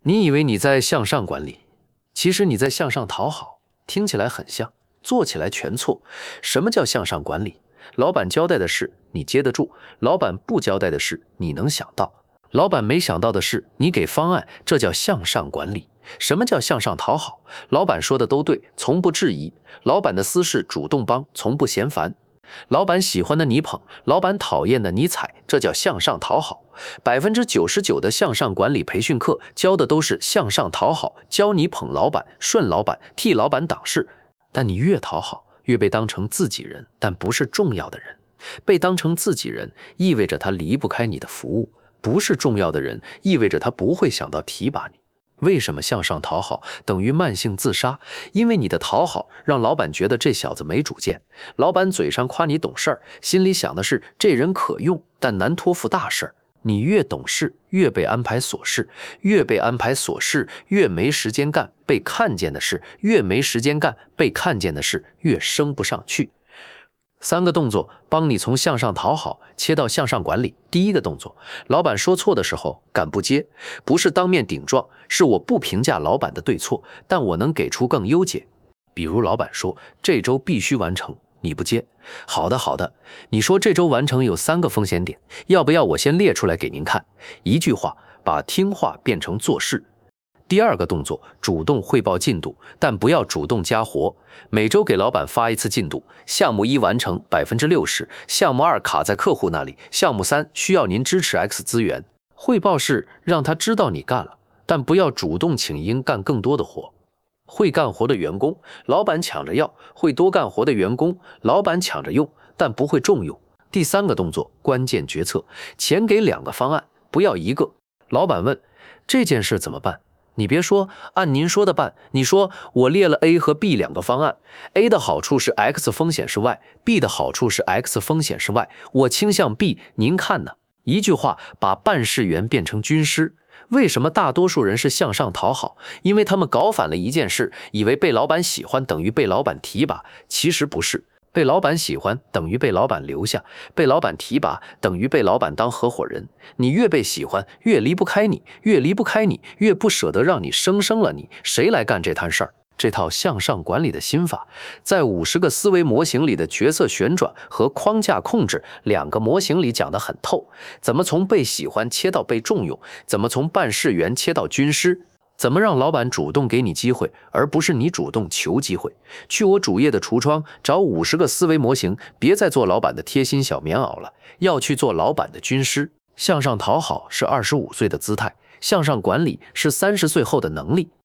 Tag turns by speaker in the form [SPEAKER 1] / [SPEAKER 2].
[SPEAKER 1] 你以为你在向上管理，其实你在向上讨好，听起来很像，做起来全错。什么叫向上管理？老板交代的事你接得住，老板不交代的事你能想到，老板没想到的事你给方案，这叫向上管理。什么叫向上讨好？老板说的都对，从不质疑，老板的私事主动帮，从不嫌烦。老板喜欢的你捧，老板讨厌的你踩，这叫向上讨好。99%的向上管理培训课教的都是向上讨好，教你捧老板、顺老板、替老板挡事。但你越讨好，越被当成自己人，但不是重要的人。被当成自己人，意味着他离不开你的服务；不是重要的人，意味着他不会想到提拔你。为什么向上讨好等于慢性自杀？因为你的讨好让老板觉得这小子没主见。老板嘴上夸你懂事儿，心里想的是这人可用，但难托付大事儿。你越懂事，越被安排琐事，越被安排琐事，越没时间干被看见的事，越没时间干被看见的事，越升不上去。3个动作帮你从向上讨好切到向上管理。第一个动作，老板说错的时候敢不接，不是当面顶撞，是我不评价老板的对错，但我能给出更优解。比如老板说这周必须完成，你不接，好的，你说这周完成有3个风险点，要不要我先列出来给您看？一句话把听话变成做事。第二个动作，主动汇报进度，但不要主动加活。每周给老板发一次进度，项目1完成60%，项目2卡在客户那里，项目3需要您支持 X 资源。汇报是让他知道你干了，但不要主动请缨干更多的活。会干活的员工，老板抢着要；会多干活的员工，老板抢着用，但不会重用。第3个动作，关键决策，钱给2个方案，不要1个。老板问这件事怎么办？你别说按您说的办，你说我列了 A 和 B 2个方案， A 的好处是 X 风险是 Y， B 的好处是 X 风险是 Y， 我倾向 B， 您看呢？一句话把办事员变成军师。为什么大多数人是向上讨好？因为他们搞反了一件事，以为被老板喜欢等于被老板提拔，其实不是。被老板喜欢等于被老板留下，被老板提拔等于被老板当合伙人。你越被喜欢，越离不开你，越离不开你，越不舍得让你生了你，谁来干这摊事儿？这套向上管理的心法，在50个思维模型里的角色旋转和框架控制2个模型里讲得很透。怎么从被喜欢切到被重用？怎么从办事员切到军师？怎么让老板主动给你机会，而不是你主动求机会？去我主页的橱窗找50个思维模型，别再做老板的贴心小棉袄了，要去做老板的军师。向上讨好是25岁的姿态，向上管理是30岁后的能力。